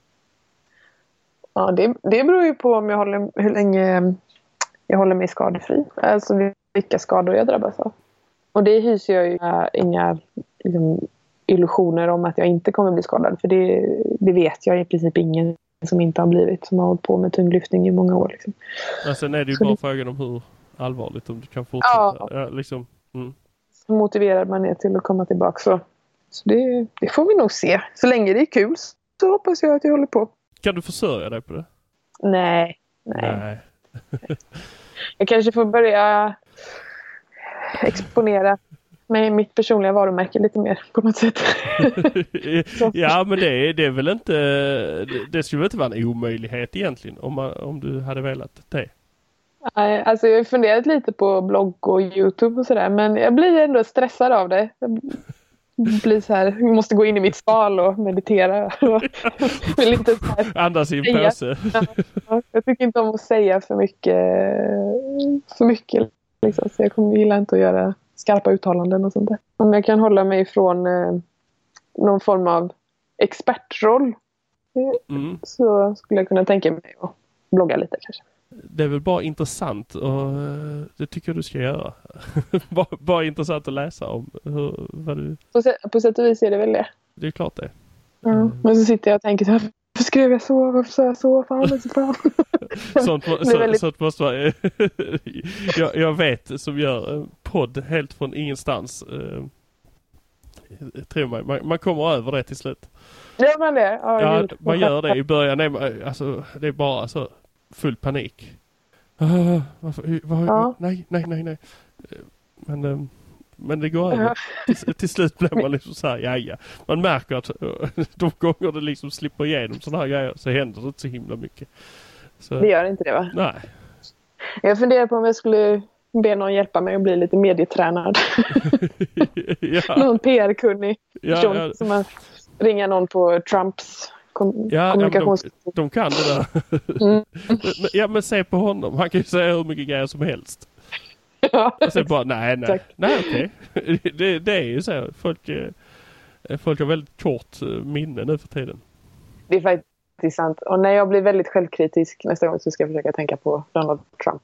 Ja, det beror ju på om hur länge jag håller mig skadefri. Alltså vilka skador jag drabbas av. Och det hyser jag ju inga liksom, illusioner om att jag inte kommer bli skadad. För det vet jag i princip ingen som inte har blivit, som har hållit på med tyngdlyftning i många år. Liksom. Ja, sen är det ju bara frågan om hur allvarligt, om du kan fortsätta. Ja, liksom. Så motiverad man är till att komma tillbaka. Så det får vi nog se. Så länge det är kul så hoppas jag att jag håller på. Kan du försörja dig på det? Nej. Jag kanske får börja exponera med mitt personliga varumärke lite mer på något sätt. Ja, men det är väl inte, det skulle väl inte vara en omöjlighet egentligen om du hade velat det. Nej, alltså jag har funderat lite på blogg och YouTube och sådär, men jag blir ändå stressad av det. Jag blir så här, jag måste gå in i mitt skal och meditera och vill inte så här andas i en påse. Ja, jag tycker inte om att säga för mycket liksom, så jag gillar inte att göra skarpa uttalanden och sånt där. Om jag kan hålla mig från någon form av expertroll så skulle jag kunna tänka mig att blogga lite kanske. Det är väl bara intressant och det tycker jag du ska göra. bara intressant att läsa om vad du... På sätt och vis är det väl det. Det är klart det. Men så sitter jag och tänker så här, varför skrev jag så? Varför sa jag så? Fan. Sånt måste vara... jag vet som gör podd helt från ingenstans. Tror mig. Man kommer över det till slut. Gör man det? Ja, man gör det i början. Det är bara så full panik. Nej. Men det går över. Till slut blir man liksom så här, ja. Man märker att de gånger det liksom slipper igenom sådana här grejer så händer det inte så himla mycket. Så, det gör inte det, va? Nej. Jag funderar på om jag skulle be någon hjälpa mig att bli lite medietränad. Någon PR-kunnig person som man ringer någon på Trumps kommunikations... De kan det där. Men se på honom. Han kan ju säga hur mycket grejer som helst. Ja, och sen bara, nej okej. Det är ju så. Folk har väldigt kort minne nu för tiden. Det är faktiskt sant. Och när jag blir väldigt självkritisk nästa gång så ska jag försöka tänka på Donald Trump.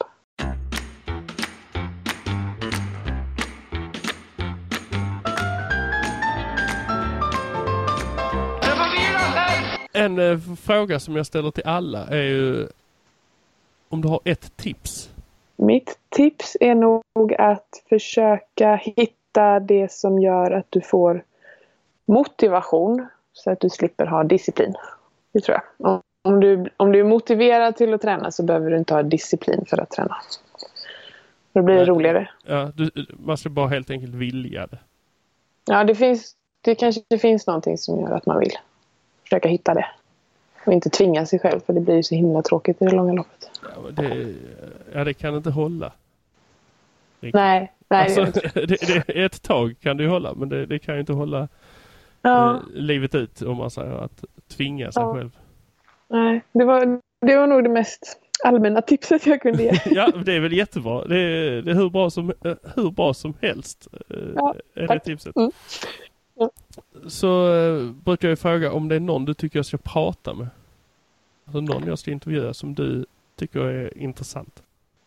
En fråga som jag ställer till alla är ju om du har ett tips. Mitt tips är nog att försöka hitta det som gör att du får motivation så att du slipper ha disciplin. Det tror jag. Om du är motiverad till att träna så behöver du inte ha disciplin för att träna. Då blir det roligare. Ja, man ska bara helt enkelt vilja det. Ja, det kanske finns någonting som gör att man vill försöka hitta det. Och inte tvinga sig själv, för det blir ju så himla tråkigt i det långa loppet. Det kan inte hålla. Nej. Alltså, ett tag kan det hålla, men det kan ju inte hålla livet ut om man säger att tvinga sig själv. Nej, det var nog det mest allmänna tipset jag kunde ge. Ja, det är väl jättebra. Det är hur bra som helst är det tipset. Mm. Ja. Så brukar jag fråga om det är någon du tycker jag ska prata med. Alltså någon jag ska intervjua som du tycker är intressant.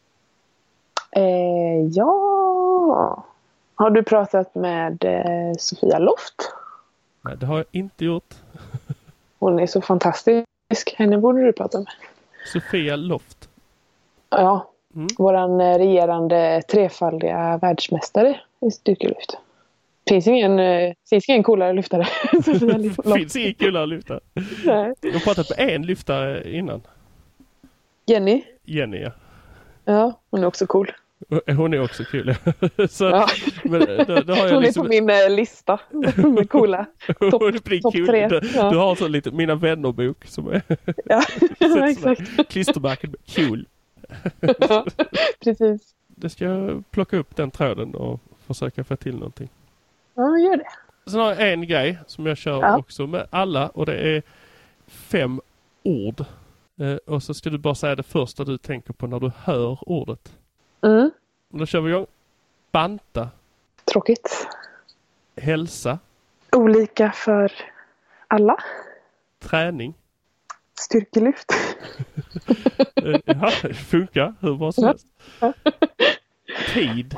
Ja. Har du pratat med Sofia Loft? Nej, det har jag inte gjort. Hon är så fantastisk. Henne borde du prata med. Sofia Loft? Ja. Våran regerande trefaldiga världsmästare i styrkelyft. Finns ingen coolare lyftare. Finns ingen coolare lyftare. Nej. Du har pratat med en lyftare innan. Jenny, ja. Ja, hon är också cool. Hon är också kul. Så, ja. Men då har jag hon liksom... är på min lista med coola. Topp 3. Du har så lite mina vännerbok som är ja, exakt. Klistermärken med cool. Ja, precis. Det ska jag plocka upp den tråden och försöka få till någonting. Ja, gör det. Sen har jag en grej som jag kör också med alla, och det är 5 ord. Och så ska du bara säga det första du tänker på när du hör ordet. Mm. Då kör vi igång. Banta. Tråkigt. Hälsa. Olika för alla. Träning. Styrkelyft. Ja, det funkar. Hur bra som helst. Tid.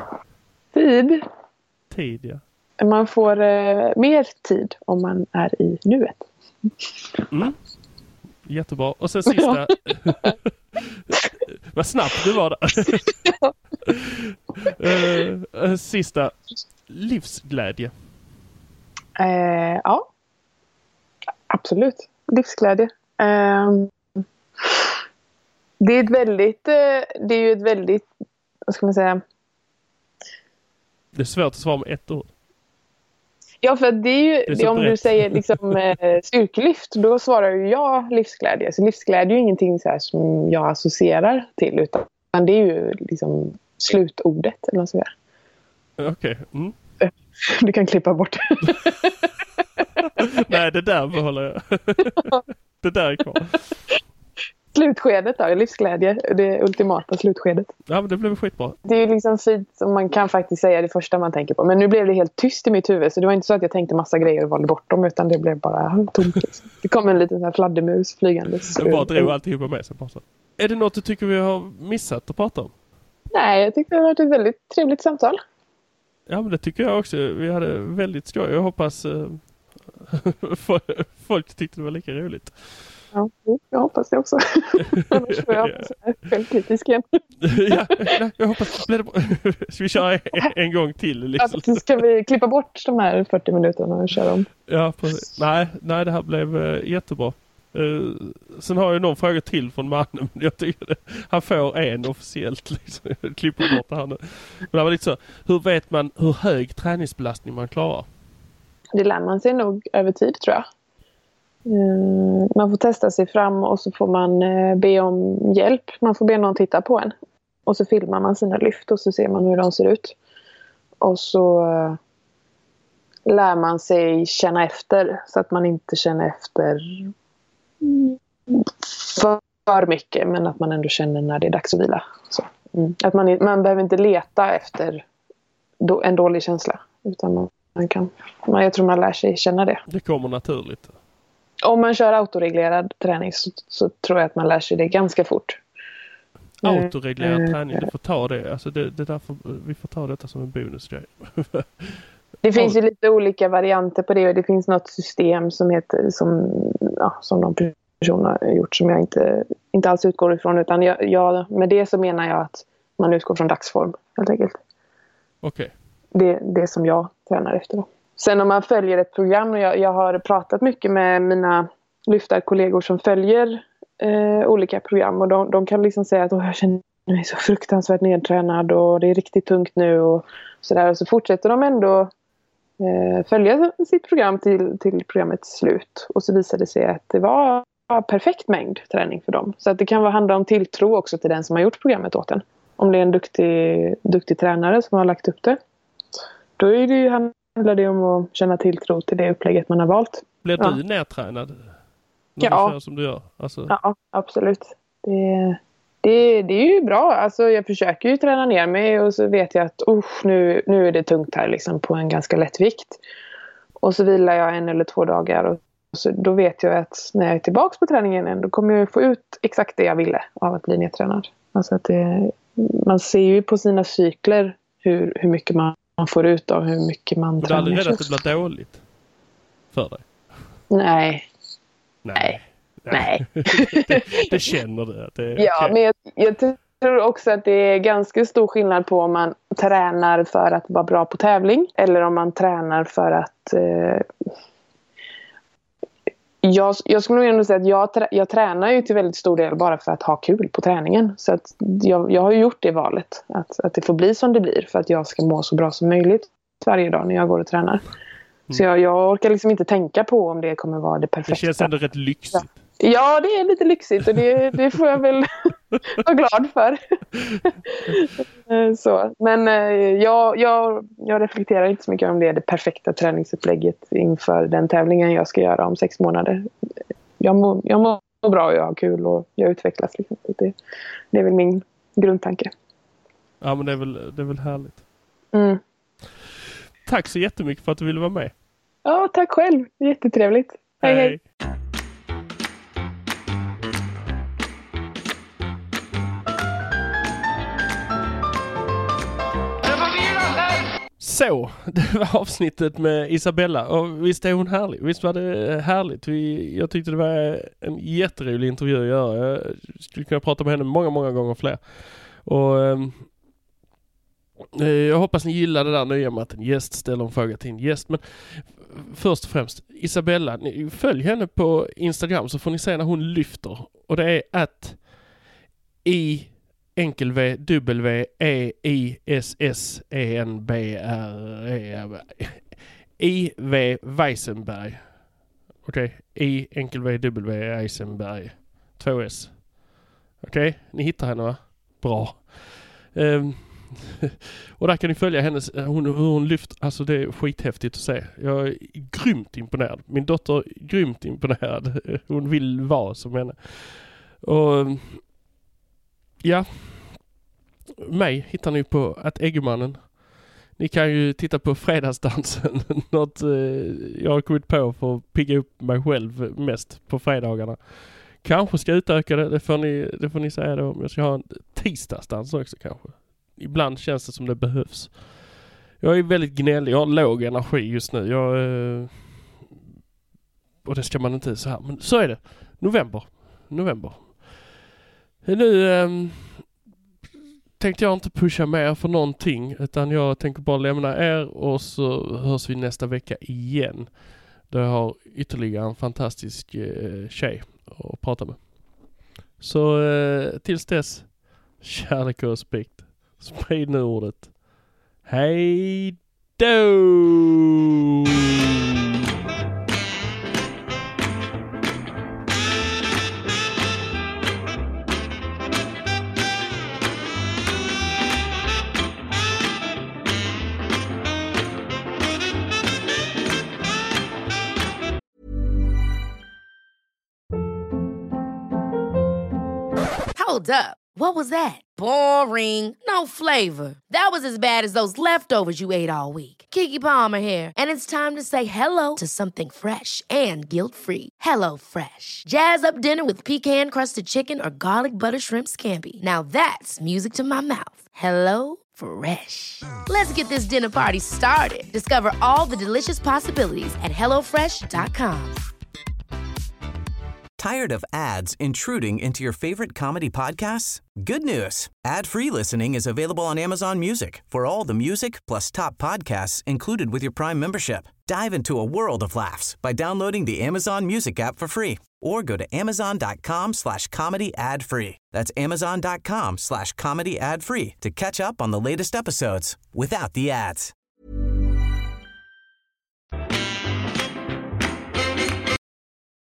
Tid, ja. Man får mer tid om man är i nuet. Mm. Jättebra. Och sen sista... Vad snabbt du var där. Sista. Livsglädje. Ja. Absolut. Livsglädje. Det är ju ett väldigt, vad ska man säga? Det är svårt att svara med ett ord. Ja, för det är ju det, om du säger liksom styrkelyft, då svarar ju jag livsglädje. Så livsglädje är ju ingenting så här som jag associerar till, utan det är ju liksom slutordet eller vad ska jag säga. Okej. Mm. Du kan klippa bort. Nej, det där behåller jag. Det där är kvar. Slutskedet då, livsglädje, det ultimata slutskedet. Ja, men det blev skitbra. Det är ju liksom fint som man kan faktiskt säga det första man tänker på. Men nu blev det helt tyst i mitt huvud, så det var inte så att jag tänkte massa grejer och valde bort dem, utan det blev bara tomt. Det kom en liten sån här fladdermus flygande. Den bara drog alltihopa med sig. Är det något du tycker vi har missat att prata om? Nej, jag tycker det har varit ett väldigt trevligt samtal. Ja, men det tycker jag också. Vi hade väldigt skoj. Jag hoppas Folk tyckte det var lika roligt. Ja, jag hoppas det också. Annars får jag självkritisk igen. Ja, jag hoppas det blir bra. Ska vi köra en gång till? Liksom? Ja, ska vi klippa bort de här 40 minuterna och köra om? Ja, nej, det här blev jättebra. Sen har jag någon fråga till från mannen. Men jag tycker han får en officiellt. Liksom. Jag klipper bort det här nu. Men det var lite så. Hur vet man hur hög träningsbelastning man klarar? Det lär man sig nog över tid, tror jag. Man får testa sig fram och så får man be om hjälp. Man får be någon titta på en. Och så filmar man sina lyft och så ser man hur de ser ut. Och så lär man sig känna efter så att man inte känner efter för mycket, men att man ändå känner när det är dags att vila. Så. Att man behöver inte leta efter en dålig känsla, utan jag tror man lär sig känna det. Det kommer naturligt. Om man kör autoreglerad träning så tror jag att man lär sig det ganska fort. Autoreglerad träning, du får ta det. Alltså det är därför vi får ta detta som en bonusgrej. Det finns ju lite olika varianter på det, och det finns något system som heter som någon person har gjort som jag inte alls utgår ifrån, utan med det så menar jag att man utgår från dagsform helt enkelt. Okej. Det som jag tränar efter då. Sen om man följer ett program, och jag har pratat mycket med mina lyftarkollegor som följer olika program, och de kan liksom säga att jag känner mig så fruktansvärt nedtränad och det är riktigt tungt nu och sådär, och så fortsätter de ändå följa sitt program till programmets slut, och så visade det sig att det var perfekt mängd träning för dem. Så att det kan handla om tilltro också till den som har gjort programmet åt en. Om det är en duktig tränare som har lagt upp det, då handlar det om att känna tilltro till det upplägget man har valt. Blir du nedtränad när du kör som du gör? Alltså... Ja, absolut. Det är ju bra. Alltså, jag försöker ju träna ner mig, och så vet jag att nu är det tungt här liksom, på en ganska lätt vikt. Och så vilar jag 1 eller 2 dagar, och så, då vet jag att när jag är tillbaka på träningen igen, då kommer jag få ut exakt det jag ville av att bli nedtränad. Alltså att man ser ju på sina cykler hur mycket man får ut av hur mycket man tränar. Du är aldrig rädd att det blir dåligt för dig? Nej. Det känner du att det är ja, okay. Men jag tror också att det är ganska stor skillnad på om man tränar för att vara bra på tävling eller om man tränar för att jag skulle nog ändå säga att jag tränar ju till väldigt stor del bara för att ha kul på träningen. Så att jag har ju gjort det valet. Att det får bli som det blir för att jag ska må så bra som möjligt varje dag när jag går och tränar. Så jag orkar liksom inte tänka på om det kommer vara det perfekta. Det känns ändå rätt lyxigt. Ja, det är lite lyxigt och det får jag väl vara glad för. Så. Men jag reflekterar inte så mycket om det är det perfekta träningsupplägget inför den tävlingen jag ska göra om 6 månader. Jag mår bra och jag har kul och jag utvecklas. Liksom. Det är väl min grundtanke. Ja, men det är väl härligt. Mm. Tack så jättemycket för att du ville vara med. Ja, tack själv. Jättetrevligt. Hej. Så, det var avsnittet med Isabella. Och visst är hon härlig. Visst var det härligt. Jag tyckte det var en jätterolig intervju att göra. Jag skulle kunna prata med henne många gånger fler. Och jag hoppas ni gillar det där nya med att en gäst ställer en fråga till en gäst. Men först och främst, Isabella, följ henne på Instagram så får ni se när hon lyfter. Och det är I.W.Weissenberg Weissenberg. Okej, I.W.Weissenberg 2S. Okej, ni hittar henne, va? Bra. Och där kan ni följa hennes hur hon lyft, alltså det är skithäftigt att se. Jag är grymt imponerad. Min dotter är grymt imponerad. Hon vill vara som henne. Och ja, mig hittar ni på @Eggemannen. Ni kan ju titta på Fredagsdansen. Något jag har kommit på för att pigga upp mig själv mest på fredagarna. Kanske ska utöka det. Det får ni säga då. Jag ska ha en tisdagsdans också kanske. Ibland känns det som det behövs. Jag är väldigt gnällig. Jag har låg energi just nu. Och det ska man inte så här. Men så är det. November. Nu tänkte jag inte pusha mer för någonting. Utan jag tänker bara lämna er. Och så hörs vi nästa vecka igen. Där jag har ytterligare en fantastisk tjej att prata med. Så tills dess. Kärlek och respekt. Sprid nu ordet. Hej då! Hold up. What was that? Boring. No flavor. That was as bad as those leftovers you ate all week. Keke Palmer here. And it's time to say hello to something fresh and guilt-free. Hello Fresh. Jazz up dinner with pecan-crusted chicken or garlic butter shrimp scampi. Now that's music to my mouth. Hello Fresh. Let's get this dinner party started. Discover all the delicious possibilities at hellofresh.com. Tired of ads intruding into your favorite comedy podcasts? Good news. Ad-free listening is available on Amazon Music for all the music plus top podcasts included with your Prime membership. Dive into a world of laughs by downloading the Amazon Music app for free or go to amazon.com/comedy ad-free. That's amazon.com/comedy ad-free to catch up on the latest episodes without the ads.